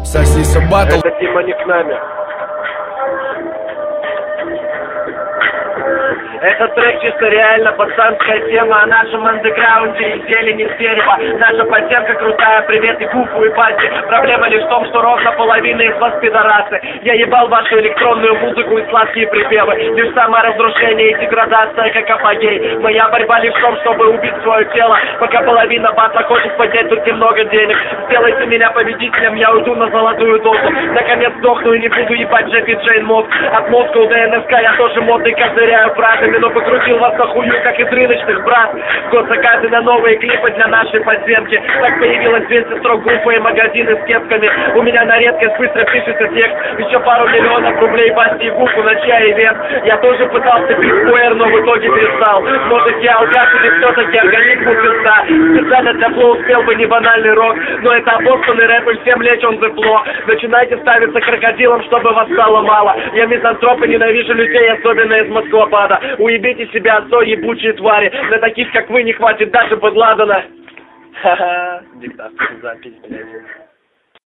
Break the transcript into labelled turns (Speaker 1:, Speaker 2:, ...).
Speaker 1: Сосиса батл.
Speaker 2: Это Дима не к нами. Этот трек чисто реально пацанская тема о нашем андеграунде и зелени стерева. Наша подземка крутая, привет и Гуфу, и Баси. Проблема лишь в том, что ровно половина из вас пидорасы. Я ебал вашу электронную музыку и сладкие припевы. Лишь саморазрушение и деградация, как апогей. Моя борьба лишь в том, чтобы убить свое тело. Пока половина бата хочет поднять тут немного денег. Сделайте меня победителем, я уйду на золотую дозу. Наконец сдохну и не буду ебать Джеффи Джейн мод. От Москвы до НСК я тоже модный козыряю фразами, но покрутил вас на хую, как из рыночных, брат. Год заказы на новые клипы для нашей подземки. Так появилось 200 строк группы и магазины с кепками. У меня на редкость быстро пишется текст. Еще пару миллионов рублей Басти и Гуфу на чай и вес. Я тоже пытался пить пуэр, но в итоге перестал. Может, я алкаш или все-таки организм пизда. Специально для флоу успел бы не банальный рок, но это обоссанный рэп и всем лечь он зепло. Начинайте ставиться крокодилом, чтобы вас стало мало. Я мизантроп и ненавижу людей, особенно из Москвопада. Уебите себя, отцой, ебучие твари. На таких, как вы, не хватит даже Бен Ладена. Ха-ха. Диктатор, запись, блядь.